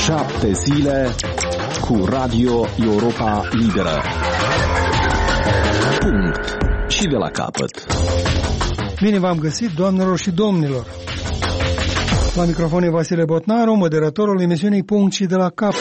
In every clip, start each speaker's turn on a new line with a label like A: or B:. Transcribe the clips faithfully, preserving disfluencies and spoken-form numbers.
A: Șapte zile cu Radio Europa Liberă. Punct. Și de la capăt.
B: Bine v-am găsit, doamnelor și domnilor. La microfon e Vasile Botnaru, moderatorul emisiunii Punct și de la capăt.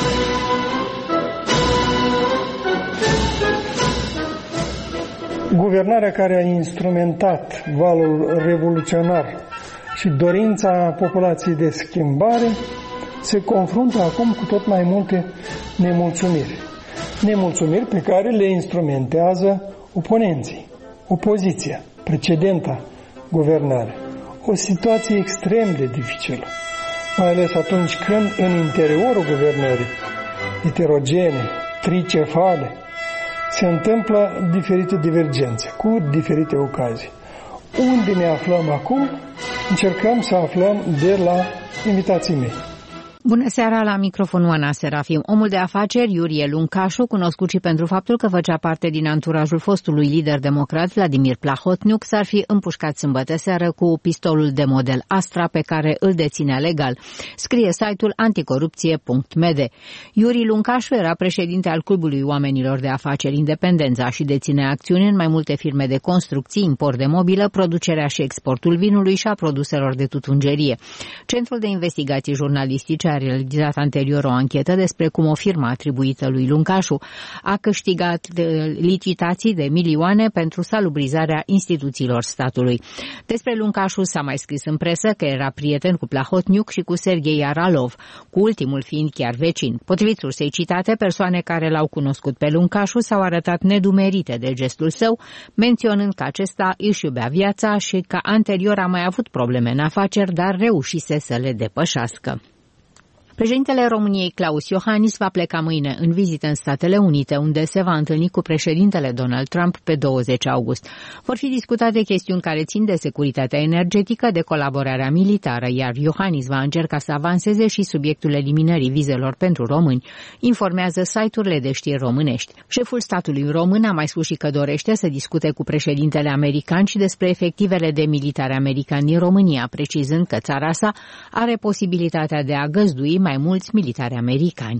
B: Guvernarea care a instrumentat valul revoluționar și dorința populației de schimbare se confruntă acum cu tot mai multe nemulțumiri. Nemulțumiri pe care le instrumentează oponenții, opoziția, precedenta guvernare. O situație extrem de dificilă, mai ales atunci când în interiorul guvernării, heterogene, tricefale, se întâmplă diferite divergențe, cu diferite ocazii. Unde ne aflăm acum? Încercăm să aflăm de la invitații mei.
C: Bună seara, la microfonul Ana Serafim. Omul de afaceri Iurie Luncașu, cunoscut și pentru faptul că făcea parte din anturajul fostului lider democrat Vladimir Plahotniuc, s-ar fi împușcat sâmbătă seară cu pistolul de model Astra pe care îl deținea legal. Scrie site-ul anticorupție punct m d. Iurie Luncașu era președinte al Clubului Oamenilor de Afaceri Independența și deținea acțiuni în mai multe firme de construcții, import de mobilă, producerea și exportul vinului și a produselor de tutungerie. Centrul de investigații jurnalistice a realizat anterior o anchetă despre cum o firmă atribuită lui Luncașu a câștigat licitații de milioane pentru salubrizarea instituțiilor statului. Despre Luncașu s-a mai scris în presă că era prieten cu Plahotniuc și cu Serghei Aralov, cu ultimul fiind chiar vecin. Potrivit sursei citate, persoane care l-au cunoscut pe Luncașu s-au arătat nedumerite de gestul său, menționând că acesta își iubea viața și că anterior a mai avut probleme în afaceri, dar reușise să le depășească. Președintele României Klaus Iohannis va pleca mâine în vizită în Statele Unite, unde se va întâlni cu președintele Donald Trump pe douăzeci august. Vor fi discutate chestiuni care țin de securitatea energetică, de colaborarea militară, iar Iohannis va încerca să avanseze și subiectul eliminării vizelor pentru români, informează site-urile de știri românești. Șeful statului român a mai spus și că dorește să discute cu președintele american și despre efectivele de militari americani din România, precizând că țara sa are posibilitatea de a găzdui mai mulți militari americani.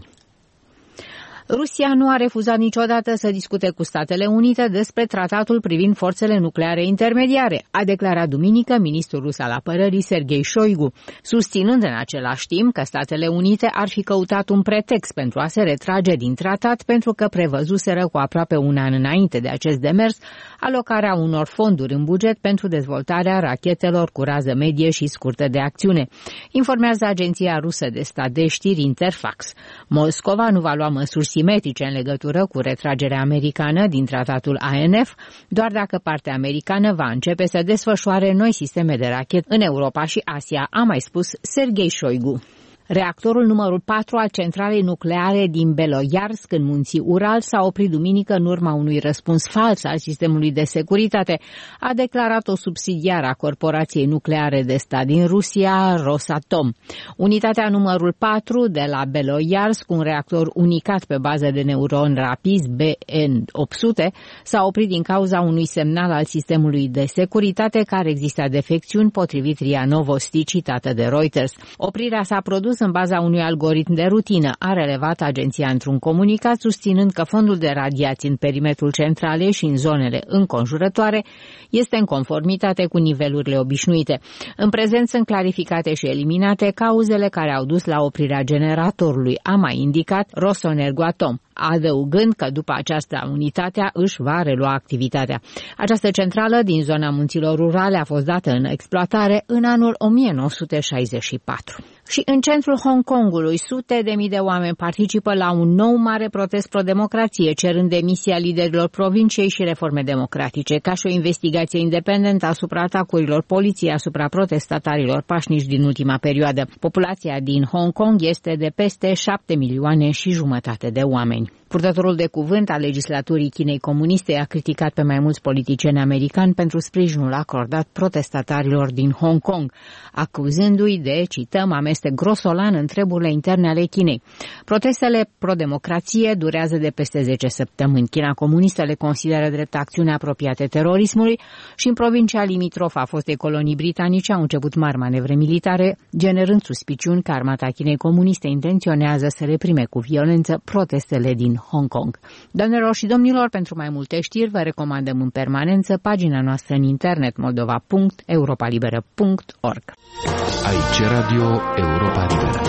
C: Rusia nu a refuzat niciodată să discute cu Statele Unite despre tratatul privind forțele nucleare intermediare, a declarat duminică ministrul rus al apărării Sergei Shoigu, susținând în același timp că Statele Unite ar fi căutat un pretext pentru a se retrage din tratat pentru că prevăzuseră cu aproape un an înainte de acest demers alocarea unor fonduri în buget pentru dezvoltarea rachetelor cu rază medie și scurtă de acțiune, informează agenția rusă de stat de știri Interfax. Moscova nu va lua măsuri simetrice în legătură cu retragerea americană din tratatul A N F, doar dacă partea americană va începe să desfășoare noi sisteme de rachete în Europa și Asia, a mai spus Sergei Shoigu. Reactorul numărul patru al centralei nucleare din Beloiarsk, în munții Ural, s-a oprit duminică în urma unui răspuns fals al sistemului de securitate, a declarat o subsidiară a corporației nucleare de stat din Rusia, Rosatom. Unitatea numărul patru de la Beloiarsk, un reactor unicat pe bază de neuron rapizi B N opt sute, s-a oprit din cauza unui semnal al sistemului de securitate care exista defecțiuni, potrivit R I A Novosti, citată de Reuters. Oprirea s-a produs în baza unui algoritm de rutină, a relevat agenția într-un comunicat, susținând că fondul de radiații în perimetrul centralei și în zonele înconjurătoare este în conformitate cu nivelurile obișnuite. În prezent sunt clarificate și eliminate cauzele care au dus la oprirea generatorului, a mai indicat Rosenergoatom, adăugând că după aceasta unitatea își va relua activitatea. Această centrală din zona munților rurale a fost dată în exploatare în anul o mie nouă sute șaizeci și patru. Și în centrul Hong Kongului, sute de mii de oameni participă la un nou mare protest pro-democrație, cerând demisia liderilor provinciei și reforme democratice, ca și o investigație independentă asupra atacurilor poliției asupra protestatarilor pașnici din ultima perioadă. Populația din Hong Kong este de peste șapte milioane și jumătate de oameni. Purtătorul de cuvânt al legislaturii Chinei comuniste a criticat pe mai mulți politicieni americani pentru sprijinul acordat protestatarilor din Hong Kong, acuzându-i de, cităm, amestec grosolan în treburile interne ale Chinei. Protestele pro-democrație durează de peste zece săptămâni. China comunistă le consideră drept acțiune apropiate terorismului și în provincia limitrofă a fostei colonii britanice au început mari manevre militare, generând suspiciuni că armata Chinei comuniste intenționează să reprime cu violență protestele din Hong Kong. Doamnelor și domnilor, pentru mai multe știri vă recomandăm în permanență pagina noastră în internet moldova punct europa liberă punct org.
A: Aici Radio Europa Liberă.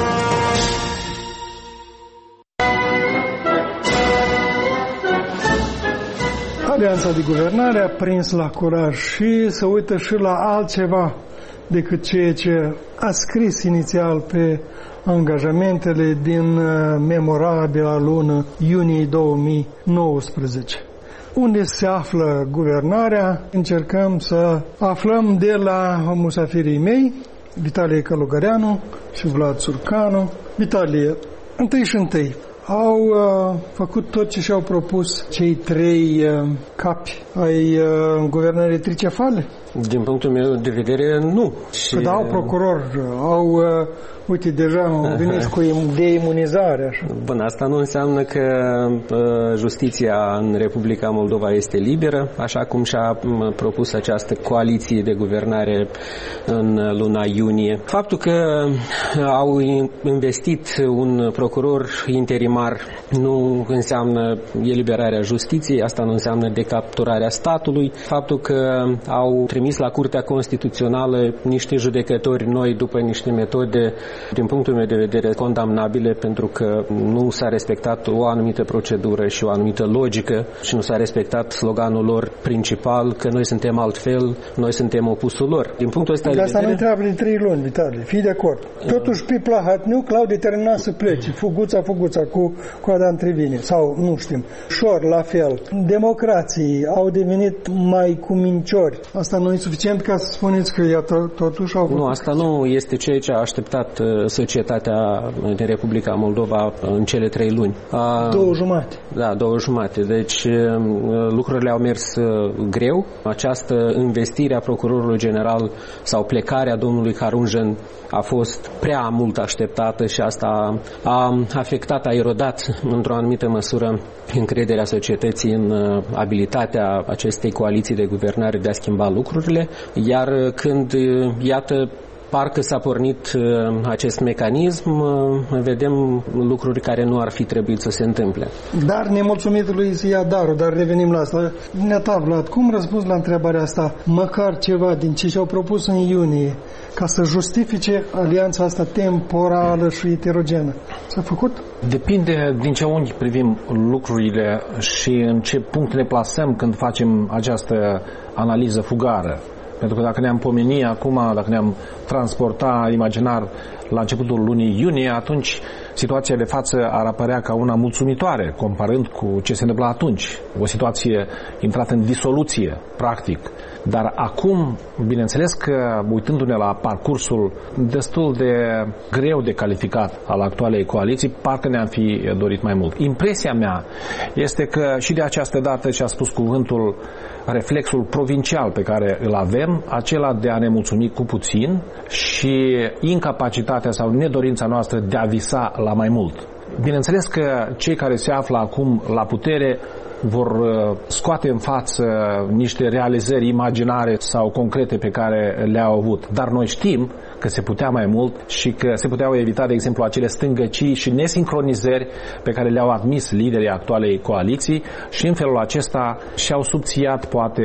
B: Alianța de guvernare a prins la curaj și se uită și la altceva decât ceea ce a scris inițial pe angajamentele din memorabila lună iunie două mii nouăsprezece. Unde se află guvernarea? Încercăm să aflăm de la musafirii mei, Vitalie Călugăreanu și Vlad Surcanu. Vitalie, întâi și întâi, au uh, făcut tot ce și-au propus cei trei uh, capi ai uh, guvernării tricefale?
D: Din punctul meu de vedere, nu.
B: Că dau procuror, au, uh, uite, deja mă gândesc cu de imunizare. Așa.
D: Bun, asta nu înseamnă că uh, justiția în Republica Moldova este liberă, așa cum și-a uh, propus această coaliție de guvernare în luna iunie. Faptul că uh, au investit un procuror interimar nu înseamnă eliberarea justiției, asta nu înseamnă decapturarea statului. Faptul că au trimis la Curtea Constituțională niște judecători noi după niște metode, din punctul meu de vedere, condamnabile, pentru că nu s-a respectat o anumită procedură și o anumită logică și nu s-a respectat sloganul lor principal, că noi suntem altfel, noi suntem opusul lor. Din punctul ăsta de vedere...
B: Asta nu întreabă de trei luni, Vitalie, fii de acord. Totuși, pe Plahatniuc l-au determinat să plece, fuguța, fuguța, cu coada între vine, sau nu știm. Șor, la fel. Democrații au devenit mai cuminciori. Asta nu e suficient ca să spuneți că iată, totuși au făcut...
D: Nu, asta nu este ceea ce a așteptat societatea din Republica Moldova în cele trei luni. A,
B: două jumate.
D: Da, două jumate. Deci lucrurile au mers greu. Această investire a procurorului general sau plecarea domnului Harunjan a fost prea mult așteptată și asta a afectat, a erodat într-o anumită măsură încrederea societății în abilitatea acestei coaliții de guvernare de a schimba lucrurile, iar când, iată, parcă s-a pornit acest mecanism, vedem lucruri care nu ar fi trebuit să se întâmple.
B: Dar nemulțumitului să ia darul, dar revenim la asta. Dumneata, Vlad, cum răspunzi la întrebarea asta? Măcar ceva din ce și-au propus în iunie ca să justifice alianța asta temporală și heterogenă. S-a făcut?
E: Depinde din ce unghi privim lucrurile și în ce punct ne plasăm când facem această analiză fugară. Pentru că dacă ne-am pomeni acum, dacă ne-am transporta imaginar la începutul lunii iunie, atunci situația de față ar apărea ca una mulțumitoare, comparând cu ce se întâmpla atunci. O situație intrată în disoluție, practic. Dar acum, bineînțeles că, uitându-ne la parcursul destul de greu de calificat al actualei coaliții, parcă ne-am fi dorit mai mult. Impresia mea este că și de această dată ce a spus cuvântul, reflexul provincial pe care îl avem, acela de a ne mulțumi cu puțin și incapacitatea sau nedorința noastră de a visa la mai mult. Bineînțeles că cei care se află acum la putere vor scoate în față niște realizări imaginare sau concrete pe care le-au avut. Dar noi știm că se putea mai mult și că se puteau evita, de exemplu, acele stângăcii și nesincronizări pe care le-au admis liderii actualei coaliții și în felul acesta și-au subțiat, poate,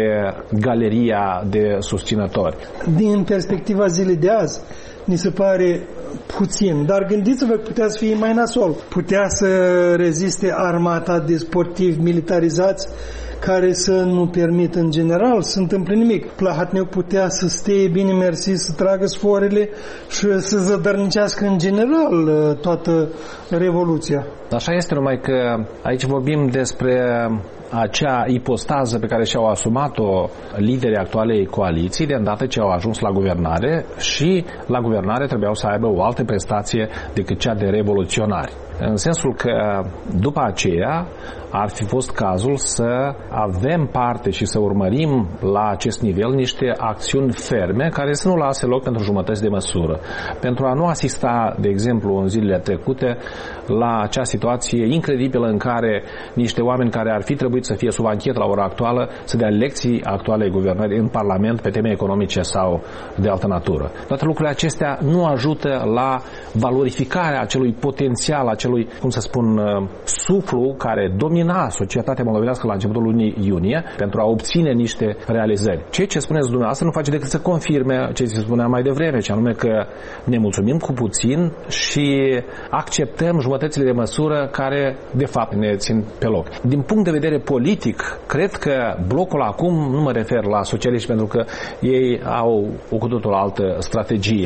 E: galeria de susținători.
B: Din perspectiva zilei de azi, ni se pare puțin, dar gândiți-vă că putea să fie mai nasol. Putea să reziste armata de sportivi militarizați care să nu permită în general să întâmple nimic. Plahatniuc putea să stea bine mersi, să tragă sfoarele și să zădărnicească în general toată revoluția.
E: Așa este, numai că aici vorbim despre acea ipostază pe care și-au asumat-o liderii actualei coaliții de îndată ce au ajuns la guvernare și la guvernare trebuiau să aibă o altă prestație decât cea de revoluționari. În sensul că după aceea ar fi fost cazul să avem parte și să urmărim la acest nivel niște acțiuni ferme care să nu lase loc pentru jumătăți de măsură. Pentru a nu asista, de exemplu, în zilele trecute, la acea situație incredibilă în care niște oameni care ar fi trebuit să fie sub anchetă la ora actuală să dea lecții actualei guvernări în Parlament pe teme economice sau de altă natură. Toate lucrurile acestea nu ajută la valorificarea acelui potențial, acelui, cum să spun, suflu care domina societatea moldovenească la începutul lunii iunie pentru a obține niște realizări. Ceea ce spuneți dumneavoastră nu face decât să confirme ce se spunea mai devreme, ce anume că ne mulțumim cu puțin și acceptăm jumătățile de măsură care, de fapt, ne țin pe loc. Din punct de vedere politic, cred că blocul acum, nu mă refer la socialiști pentru că ei au o cu totul altă strategie,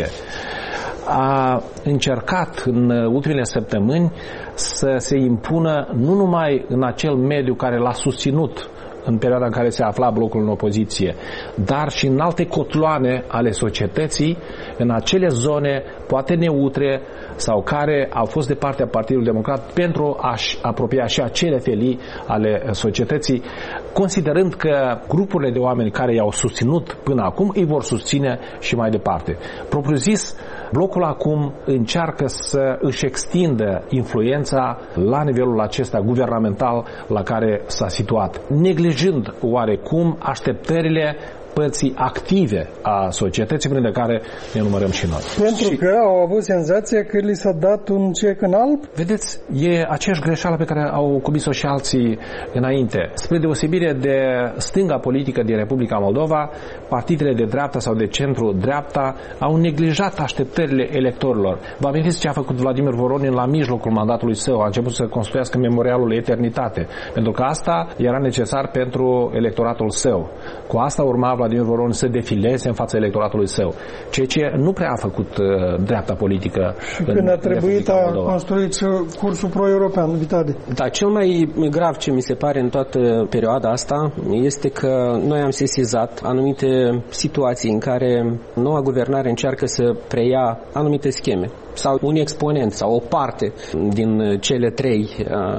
E: a încercat în ultimele săptămâni să se impună nu numai în acel mediu care l-a susținut în perioada în care se afla blocul în opoziție, dar și în alte cotloane ale societății, în acele zone poate neutre sau care au fost de partea Partidului Democrat pentru a-și apropia și acele felii ale societății, considerând că grupurile de oameni care i-au susținut până acum îi vor susține și mai departe. Propriu zis, blocul acum încearcă să își extindă influența la nivelul acesta guvernamental la care s-a situat, neglijând oarecum așteptările părții active a societății, printre care ne numărăm și noi.
B: Pentru și... că au avut senzația că li s-a dat un cec în alb?
E: Vedeți, e aceeași greșeală pe care au comis-o și alții înainte. Spre deosebire de stânga politică din Republica Moldova, partidele de dreapta sau de centru-dreapta au neglijat așteptările electorilor. Vă amintiți ce a făcut Vladimir Voronin la mijlocul mandatului său? A început să construiască memorialul Eternitate, pentru că asta era necesar pentru electoratul său. Cu asta urma Vladimir Voronin să defileze în fața electoratului său, ceea ce nu prea a făcut uh, dreapta politică.
B: Și când a trebuit a construit cursul pro-european, Vitade.
D: Da, cel mai grav ce mi se pare în toată perioada asta este că noi am sesizat anumite situații în care noua guvernare încearcă să preia anumite scheme sau un exponent sau o parte din cele trei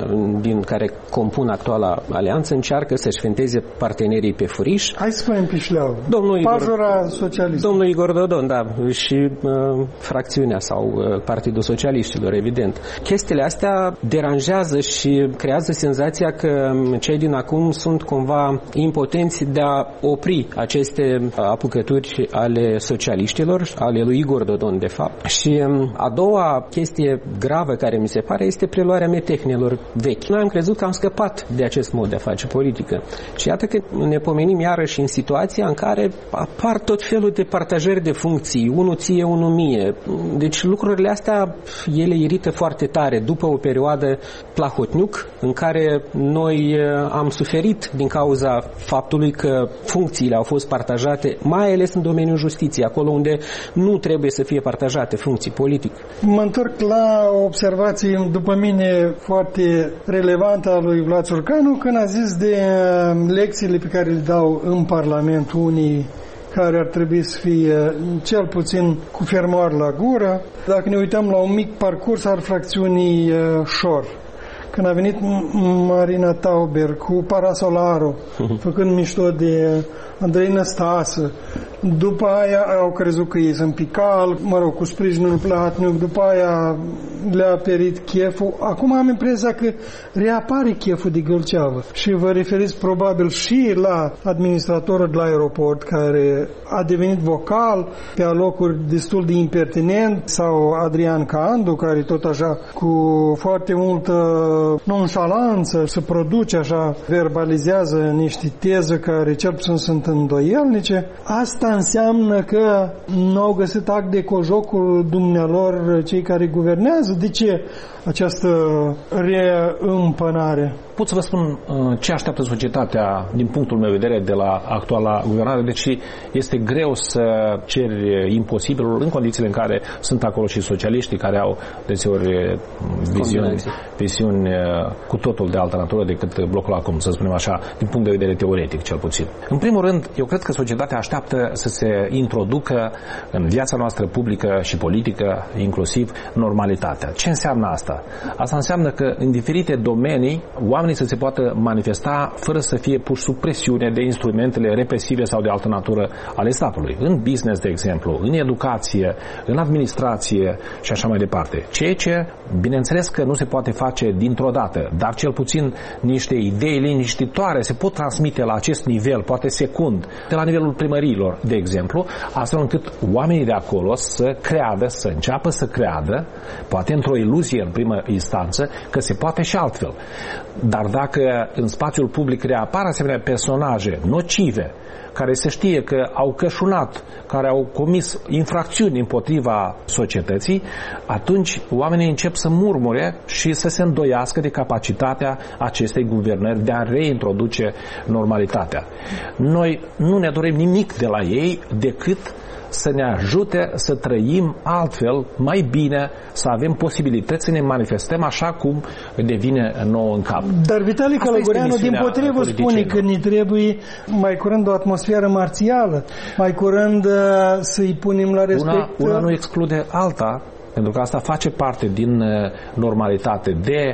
D: din care compun actuala alianță încearcă să-și fenteze partenerii pe furiș.
B: Hai să spunem pișleau.
D: Domnul
B: Pajura socialistă.
D: Domnul Igor Dodon, da, și uh, fracțiunea sau uh, Partidul Socialiștilor, evident. Chestiile astea deranjează și creează senzația că cei din acum sunt cumva impotenți de a opri aceste apucături ale socialiștilor, ale lui Igor Dodon, de fapt. Și um, a doua chestie gravă care mi se pare este preluarea metehnelor vechi. Noi am crezut că am scăpat de acest mod de a face politică. Și iată că ne pomenim iarăși în situația în care apar tot felul de partajări de funcții, unul ție, unul mie. Deci lucrurile astea, ele irită foarte tare după o perioadă Plahotniuc în care noi am suferit din cauza faptului că funcțiile au fost partajate, mai ales în domeniul justiției, acolo unde nu trebuie să fie partajate funcții politice.
B: Mă întorc la o observație, după mine, foarte relevantă a lui Vlad Țurcanu, când a zis de lecțiile pe care le dau în Parlament unii care ar trebui să fie cel puțin cu fermoar la gură. Dacă ne uităm la un mic parcurs al fracțiunii Șor, când a venit Marina Tauber cu Parasolaro, făcând mișto de Andrei Năstasă, după aia au crezut că ei sunt pical, mă rog, cu sprijinul Plahotniuc, după aia le-a perit cheful. Acum am impresia că reapare cheful de Gâlceavă. Și vă referiți probabil și la administratorul de la aeroport, care a devenit vocal pe alocuri destul de impertinent, sau Adrian Candu, care tot așa cu foarte multă nonșalanță se produce așa, verbalizează niște teze care cel puțin sunt îndoielnice. Asta înseamnă că nu au găsit act de cojocul dumnealor cei care guvernează? De ce această reîmpănare?
E: pot să vă spun ce așteaptă societatea din punctul meu de vedere de la actuala guvernare, deci este greu să ceri imposibilul în condițiile în care sunt acolo și socialiștii care au deseori viziuni, viziuni cu totul de altă natură decât blocul acum, să spunem așa, din punct de vedere teoretic cel puțin. În primul rând, eu cred că societatea așteaptă să se introducă în viața noastră publică și politică, inclusiv normalitatea. Ce înseamnă asta? Asta înseamnă că în diferite domenii oamenii să se poată manifesta fără să fie puși sub presiune de instrumentele represive sau de altă natură ale statului. În business, de exemplu, în educație, în administrație și așa mai departe. Ceea ce, bineînțeles că nu se poate face dintr-o dată, dar cel puțin niște idei liniștitoare se pot transmite la acest nivel, poate secund, de la nivelul primăriilor, de exemplu, astfel încât oamenii de acolo să creadă, să înceapă să creadă, poate într-o iluzie în primă instanță, că se poate și altfel. Dar dacă în spațiul public reapar asemenea personaje nocive, care se știe că au cășunat, care au comis infracțiuni împotriva societății, atunci oamenii încep să murmure și să se îndoiască de capacitatea acestei guvernări de a reintroduce normalitatea. Noi nu ne dorim nimic de la ei decât să ne ajute să trăim altfel, mai bine, să avem posibilități să ne manifestăm așa cum devine nouă în cap.
B: Dar Vitali Călugăreanu dimpotrivă spune că ne trebuie mai curând o atmosferă marțială, mai curând să-i punem la respect.
E: Una, una nu exclude alta, pentru că asta face parte din normalitate de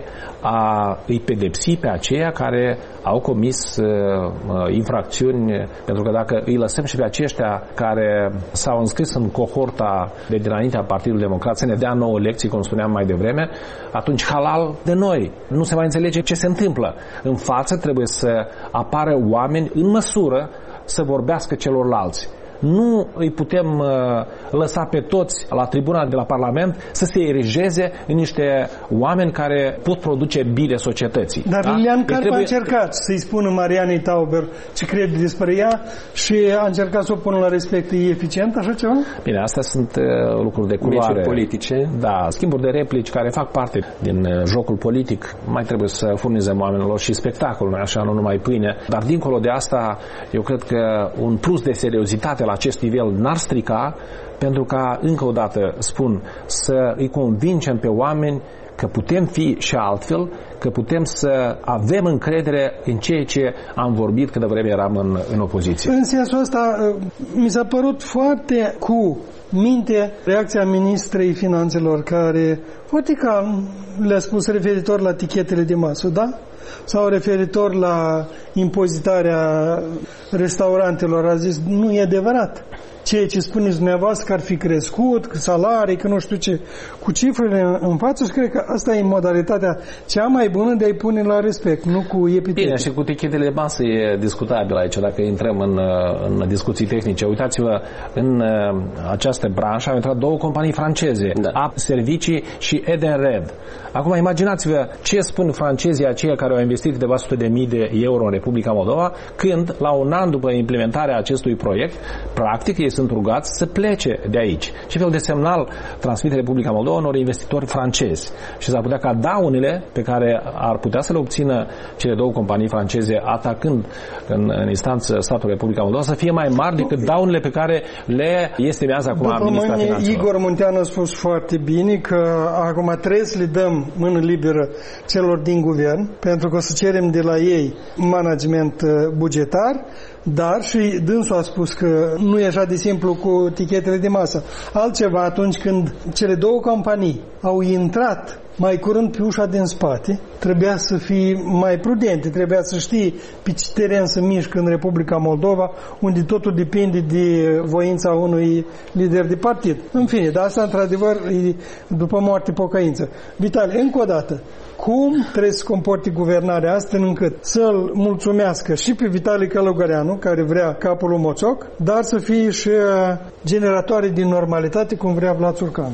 E: a îi pedepsi pe aceia care au comis uh, infracțiuni, pentru că dacă îi lăsăm și pe aceștia care s-au înscris în cohorta de dinaintea Partidului Democrat să ne dea nouă lecții, cum spuneam mai devreme, atunci halal de noi. Nu se mai înțelege ce se întâmplă. În față trebuie să apară oameni în măsură să vorbească celorlalți. Nu îi putem uh, lăsa pe toți la tribuna de la Parlament să se erigeze în niște oameni care pot produce bine societății.
B: Dar
E: da?
B: Lilian Carp
E: trebuie...
B: a încercat să-i spună Marianei Tauber ce crede despre ea și a încercat să o pună la respect. E eficient așa ceva?
E: Bine, astea sunt uh, lucruri de culoare.
D: politice.
E: Da, schimburi de replici care fac parte din uh, jocul politic. Mai trebuie să furnizăm oamenilor și spectacolul, așa, nu numai pâine. Dar dincolo de asta, eu cred că un plus de seriozitate la acest nivel n-ar strica, pentru ca, încă o dată spun, să îi convingem pe oameni că putem fi și altfel, că putem să avem încredere în ceea ce am vorbit când vreme eram în, în opoziție.
B: În sensul ăsta, mi s-a părut foarte cu minte reacția ministrei finanțelor, care poate că le-a spus referitor la tichetele de masă, da? Sau referitor la impozitarea restaurantelor, a zis, nu e adevărat. Ceea ce spuneți dumneavoastră că ar fi crescut, că salarii, că nu știu ce, cu cifrele în față, și cred că asta e modalitatea cea mai bună de a-i pune la respect, nu cu epitete.
E: Bine, și cu tichetele de masă e discutabil aici, dacă intrăm în, în discuții tehnice. Uitați-vă, în această branșă au intrat două companii franceze, da. A Servicii și Edenred. Acum imaginați-vă ce spun francezii aceia care au investit câteva sute de mii de euro în Republica Moldova, când, la un an după implementarea acestui proiect, practic ei sunt rugați să plece de aici. Ce fel de semnal transmite Republica Moldova unor investitori francezi? Și s-ar putea ca daunele pe care ar putea să le obțină cele două companii franceze atacând în, în instanță statul Republica Moldova să fie mai mari decât daunele pe care le estimează acum ministra finanțelor.
B: Igor Munteanu a spus foarte bine că acum trebuie să le dăm mână liberă celor din guvern, pentru că o să cerem de la ei management bugetar, dar și dânsul a spus că nu e așa de simplu cu tichetele de masă. Altceva atunci când cele două companii au intrat mai curând pe ușa din spate, trebuia să fii mai prudente, trebuia să știi pe ce teren să mișcă în Republica Moldova, unde totul depinde de voința unui lider de partid. În fine, dar asta într-adevăr e după moarte pocăință. Vitali, încă o dată, cum trebuie să comporte guvernarea astfel încât să-l mulțumească și pe Vitali Călugăreanu, care vrea capul lui Moțoc, dar să fie și generatoare din normalitate, cum vrea Vlad Țurcanu?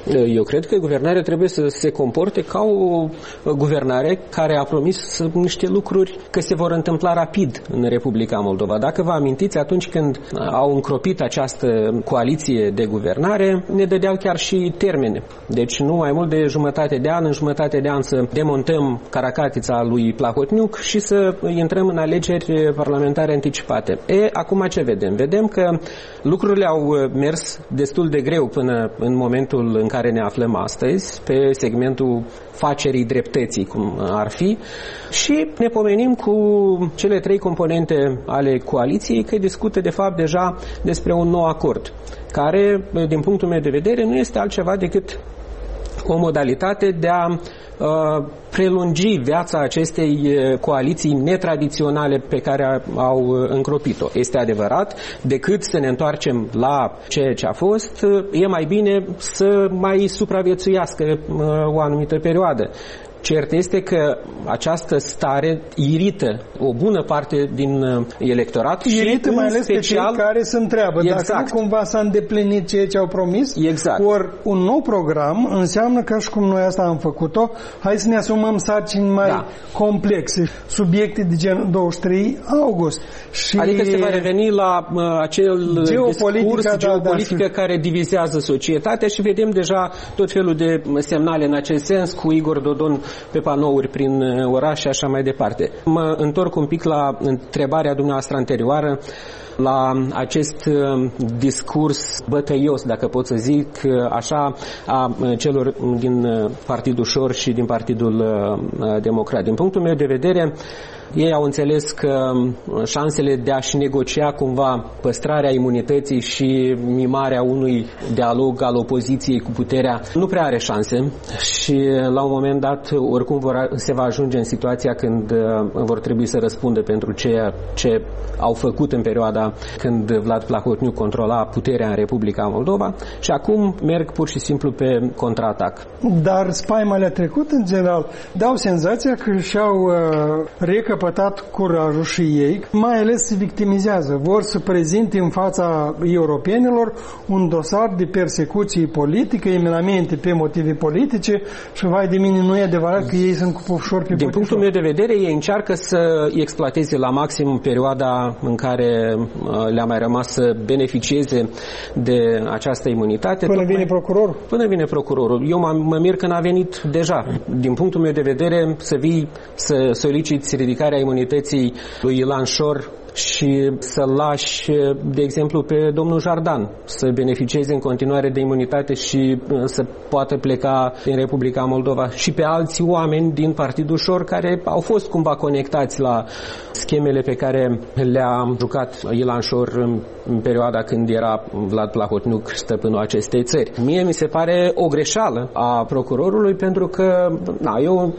D: Eu cred că guvernarea trebuie să se comporte ca o guvernare care a promis niște lucruri că se vor întâmpla rapid în Republica Moldova. Dacă vă amintiți, atunci când au încropit această coaliție de guvernare, ne dădeau chiar și termene. Deci nu mai mult de jumătate de an, în jumătate de an să demontăm caracatița lui Plahotniuc și să intrăm în alegeri parlamentare anticipate. E, acum ce vedem? Vedem că lucrurile au mers destul de greu până în momentul în care ne aflăm astăzi, pe segmentul facerii dreptății, cum ar fi, și ne pomenim cu cele trei componente ale coaliției că discută de fapt deja despre un nou acord, care, din punctul meu de vedere, nu este altceva decât o modalitate de a uh, prelungi viața acestei coaliții netradiționale pe care au încropit-o. Este adevărat, decât să ne întoarcem la ceea ce a fost, e mai bine să mai supraviețuiască uh, o anumită perioadă. Cert este că această stare irită o bună parte din electorat
B: irită
D: și
B: mai ales
D: special
B: pe cei care se întreabă
D: exact.
B: Dacă nu cumva s-a îndeplinit ceea ce au promis.
D: Exact.
B: Ori un nou program înseamnă că și cum noi asta am făcut-o, hai să ne asumăm sarcini mai da. complexe, subiecte de gen douăzeci și trei august. Și
D: adică se va reveni la uh, acel discurs
B: da,
D: geopolitică
B: da,
D: care divizează societatea și vedem deja tot felul de semnale în acest sens cu Igor Dodon pe panouri prin oraș și așa mai departe. Mă întorc un pic la întrebarea dumneavoastră anterioară, la acest discurs bătăios, dacă pot să zic așa, a celor din Partidul Șor și din Partidul Democrat. Din punctul meu de vedere, ei au înțeles că șansele de a-și negocia cumva păstrarea imunității și mimarea unui dialog al opoziției cu puterea nu prea are șanse și la un moment dat oricum vor, se va ajunge în situația când vor trebui să răspundă pentru ceea ce au făcut în perioada când Vlad Plahotniuc controla puterea în Republica Moldova și acum merg pur și simplu pe contraatac.
B: Dar spaima le-a trecut în general. Dau senzația că și-au uh, recăpătat curajul și ei, mai ales se victimizează. Vor să prezinte în fața europenilor un dosar de persecuție politică, eminamente pe motive politice și vai de mine, nu e adevărat că ei sunt cu pufșor pe
D: Din punctul meu de vedere, ei încearcă să exploateze la maxim perioada în care le-a mai rămas să beneficieze de această imunitate.
B: Până vine procurorul?
D: Până vine procurorul. Eu mă, mă mir că n-a venit deja. Din punctul meu de vedere, să vii să soliciți ridicarea imunității lui Ilan Șor și să lași, de exemplu, pe domnul Jardan să beneficieze în continuare de imunitate și să poată pleca în Republica Moldova și pe alți oameni din Partidul Șor care au fost cumva conectați la schemele pe care le-a jucat Ilan Șor în, în perioada când era Vlad Plahotniuc stăpânul acestei țări. Mie mi se pare o greșeală a procurorului pentru că, na, eu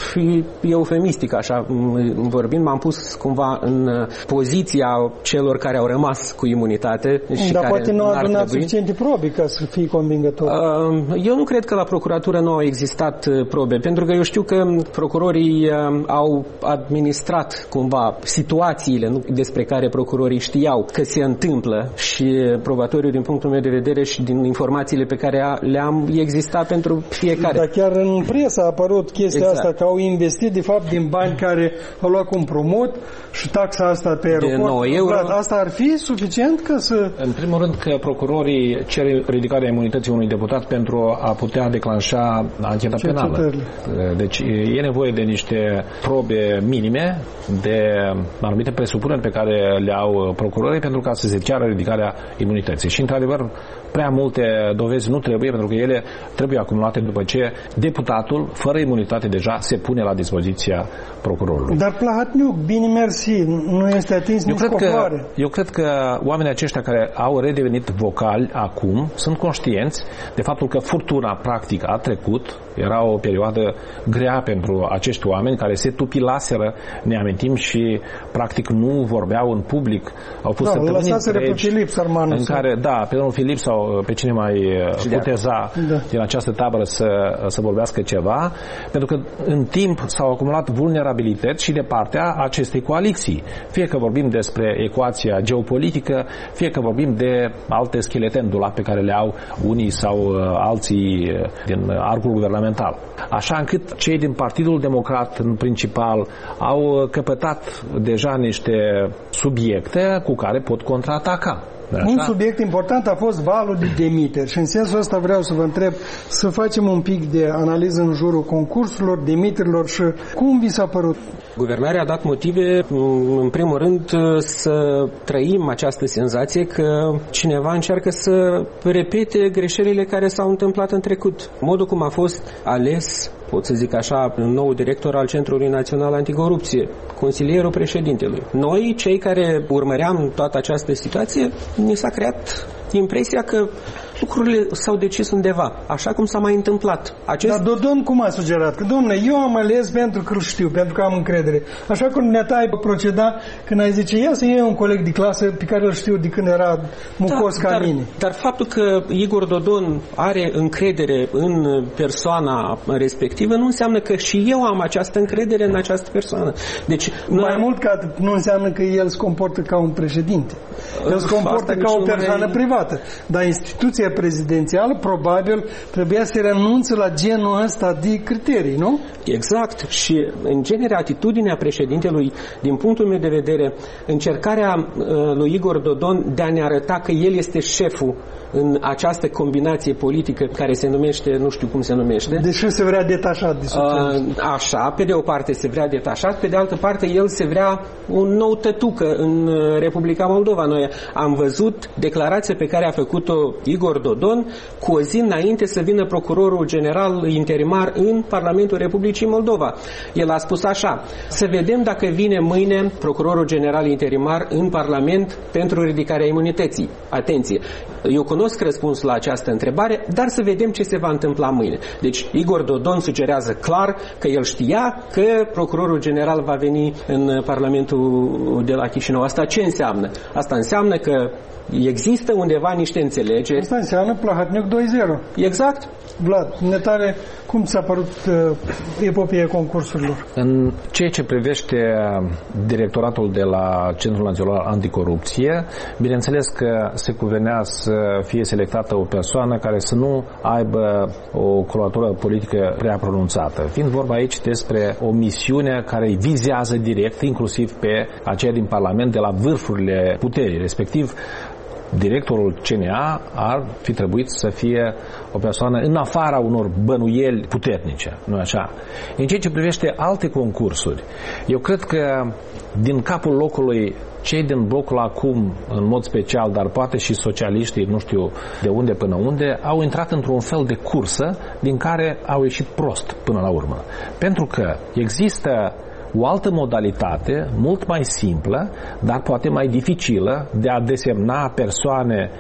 D: eufemistic așa vorbind, m-am pus cumva în poziția celor care au rămas cu imunitate și
B: Dar
D: care
B: poate nu a adunat suficiente probe ca să fie convingător.
D: Eu nu cred că la procuratură nu au existat probe, pentru că eu știu că procurorii au administrat cumva situațiile despre care procurorii știau că se întâmplă și probatoriu din punctul meu de vedere și din informațiile pe care le-am existat pentru fiecare.
B: Dar chiar în presă a apărut chestia exact. asta că au investit de fapt din bani care au luat cu împrumut și taxa asta pe aeroport.
D: nouă euro.
B: Asta ar fi suficient ca să...
E: În primul rând că procurorii cer ridicarea imunității unui deputat pentru a putea declanșa ancheta penală. Deci e nevoie de niște probe minime, de anumite presupuneri pe care le au procurorii pentru ca să se ceară ridicarea imunității. Și într-adevăr prea multe dovezi nu trebuie, pentru că ele trebuie acumulate după ce deputatul, fără imunitate deja, se pune la dispoziția procurorului.
B: Dar Plahotniuc, bine mersi, nu este atins nici cu floare.
E: Eu cred că oamenii aceștia care au redevenit vocali acum sunt conștienți de faptul că furtuna practic a trecut. Era o perioadă grea pentru acești oameni care se tupilaseră, ne amintim, și practic nu vorbeau în public. Au fost
B: da,
E: săptămâni întregi
B: Filip, Sarmanu,
E: în care, da, pe domnul Filip sau pe cine mai puteza da. din această tabără să, să vorbească ceva, pentru că în timp s-au acumulat vulnerabilități și de partea acestei coaliții. Fie că vorbim despre ecuația geopolitică, fie că vorbim de alte schelete în dulap pe care le au unii sau alții din arcul guvernamental. Așa încât cei din Partidul Democrat în principal au căpătat deja niște subiecte cu care pot contraataca.
B: Așa? Un subiect important a fost valul de demiteri și în sensul ăsta vreau să vă întreb să facem un pic de analiză în jurul concursurilor, demiterilor și cum vi s-a părut?
D: Guvernarea a dat motive, în primul rând, să trăim această senzație că cineva încearcă să repete greșelile care s-au întâmplat în trecut. Modul cum a fost ales, pot să zic așa, nou director al Centrului Național Anticorupție, consilierul președintelui. Noi, cei care urmăream toată această situație, ni s-a creat impresia că lucrurile s-au decis undeva, așa cum s-a mai întâmplat. Acest...
B: Dar Dodon cum a sugerat? Că, domnule, eu am ales pentru că îl știu, pentru că am încredere. Așa cum ne-a ai proceda când ai zice, ia să iei un coleg de clasă pe care îl știu de când era mucos da, ca
D: dar,
B: mine.
D: Dar faptul că Igor Dodon are încredere în persoana respectivă nu înseamnă că și eu am această încredere în această persoană. Deci,
B: mai mult ca atât, nu înseamnă că el se comportă ca un președinte. El se comportă ca o persoană mai... privată. Dar instituția prezidențială probabil trebuia să renunțe la genul ăsta de criterii, nu?
D: Exact. Și în genere atitudinea președintelui, din punctul meu de vedere, încercarea uh, lui Igor Dodon de a ne arăta că el este șeful în această combinație politică care se numește, nu știu cum se numește.
B: Deși se vrea detașat de socialiști.
D: Așa, pe de o parte se vrea detașat, pe de altă parte el se vrea un nou tătucă în Republica Moldova. Noi am văzut declarația pe care a făcut-o Igor Dodon cu o zi înainte să vină procurorul general interimar în Parlamentul Republicii Moldova. El a spus așa: să vedem dacă vine mâine procurorul general interimar în Parlament pentru ridicarea imunității. Atenție! Eu cunosc răspunsul la această întrebare, dar să vedem ce se va întâmpla mâine. Deci Igor Dodon sugerează clar că el știa că procurorul general va veni în Parlamentul de la Chișinău. Asta ce înseamnă? Asta înseamnă că există undeva niște înțelegeri.
B: Asta înseamnă Plahotniuc doi zero.
D: Exact.
B: Vlad, netare, cum ți-a părut uh, epopeea concursurilor?
E: În ceea ce privește directoratul de la Centrul Național Anticorupție, bineînțeles că se cuvenea să fie selectată o persoană care să nu aibă o coloratură politică prea pronunțată. Fiind vorba aici despre o misiune care vizează direct, inclusiv pe aceia din Parlament, de la vârfurile puterii, respectiv directorul C N A ar fi trebuit să fie o persoană în afara unor bănuieli puternice, nu așa? În ceea ce privește alte concursuri, eu cred că din capul locului cei din blocul acum, în mod special, dar poate și socialiștii, nu știu de unde până unde, au intrat într-un fel de cursă din care au ieșit prost până la urmă. Pentru că există o altă modalitate, mult mai simplă, dar poate mai dificilă, de a desemna persoane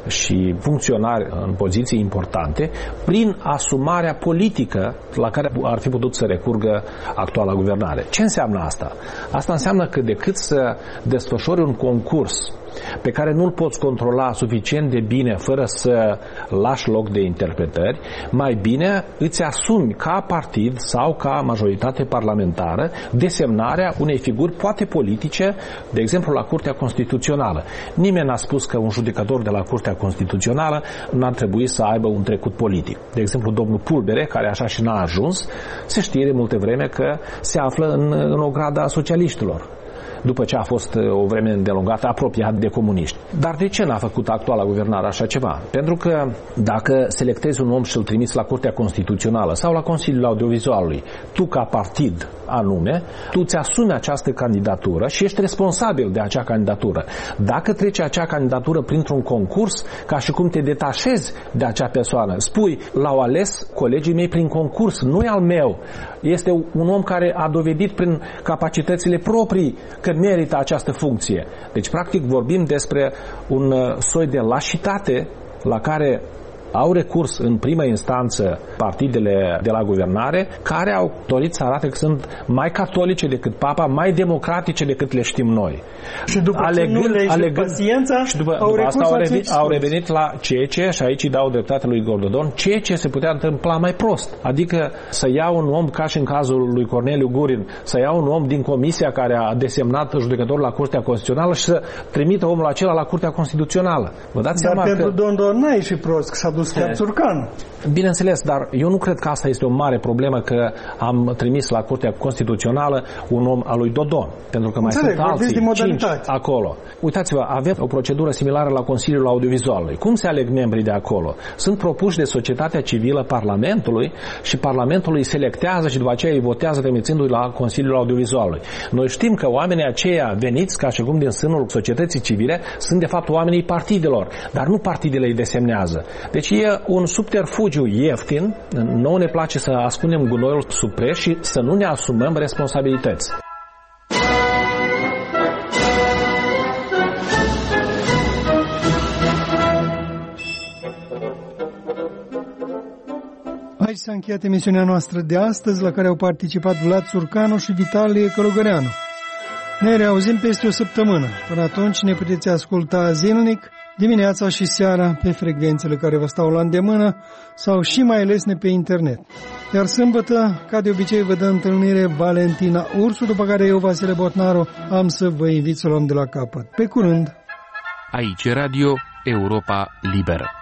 E: și funcționari în poziții importante prin asumarea politică la care ar fi putut să recurgă actuala guvernare. Ce înseamnă asta? Asta înseamnă că decât să desfășori un concurs pe care nu-l poți controla suficient de bine fără să lași loc de interpretări, mai bine îți asumi ca partid sau ca majoritate parlamentară desemnarea unei figuri poate politice, de exemplu la Curtea Constituțională. Nimeni n-a spus că un judecător de la Curtea Constituțională n-ar trebui să aibă un trecut politic. De exemplu, domnul Pulbere, care așa și n-a ajuns, se știe de multe vreme că se află în, în o gradă a socialiștilor, după ce a fost o vreme îndelungată apropiat de comuniști. Dar de ce n-a făcut actuala guvernare așa ceva? Pentru că dacă selectezi un om și îl trimiți la Curtea Constituțională sau la Consiliul Audiovizualului, tu ca partid anume, tu îți asumi această candidatură și ești responsabil de acea candidatură. Dacă trece acea candidatură printr-un concurs, ca și cum te detașezi de acea persoană, spui, l-au ales colegii mei prin concurs, nu e al meu. Este un om care a dovedit prin capacitățile proprii că merită această funcție. Deci, practic, vorbim despre un soi de lașitate la care Au recurs în primă instanță partidele de la guvernare care au dorit să arate că sunt mai catolice decât Papa, mai democratice decât le știm noi.
B: Și după alegând, ce nu le-ai alegând, paciența,
E: și după,
B: au,
E: după asta au, revenit,
B: au
E: revenit la ceea ce, și aici îi dau dreptate lui Gordodon, ceea ce se putea întâmpla mai prost. Adică să ia un om, ca și în cazul lui Corneliu Gurin, să ia un om din comisia care a desemnat judecătorul la Curtea Constituțională și să trimită omul acela la Curtea Constituțională. Vă dați
B: dar
E: seama
B: pentru
E: că...
B: Don Dornai și prost, că s-a dus chiar Țurcanu.
E: Bineînțeles, dar eu nu cred că asta este o mare problemă că am trimis la Curtea Constituțională un om al lui Dodon, pentru că mai
B: Înțeleg,
E: sunt alții, cinci acolo. Uitați-vă, avem o procedură similară la Consiliul Audiovizualului. Cum se aleg membrii de acolo? Sunt propuși de societatea civilă Parlamentului și Parlamentul îi selectează și după aceea îi votează trimițându-i la Consiliul Audiovizualului. Noi știm că oamenii aceia veniți ca și cum din sânul societății civile sunt de fapt oamenii partidelor, dar nu partidele îi desemnează. Deci e un subterfugiu ieftin, nouă ne place să ascundem gunoiul sub preș și să nu ne asumăm responsabilități.
B: Aici s-a încheiat emisiunea noastră de astăzi, la care au participat Vlad Țurcanu și Vitalie Călugăreanu. Ne reauzim peste o săptămână. Până atunci ne puteți asculta zilnic, dimineața și seara, pe frecvențele care vă stau la îndemână sau și mai ales ne pe internet. Iar sâmbătă, ca de obicei, vă dă întâlnire Valentina Ursu, după care eu, Vasile Botnaru, am să vă invit să luăm de la capăt. Pe curând!
A: Aici Radio Europa Liberă.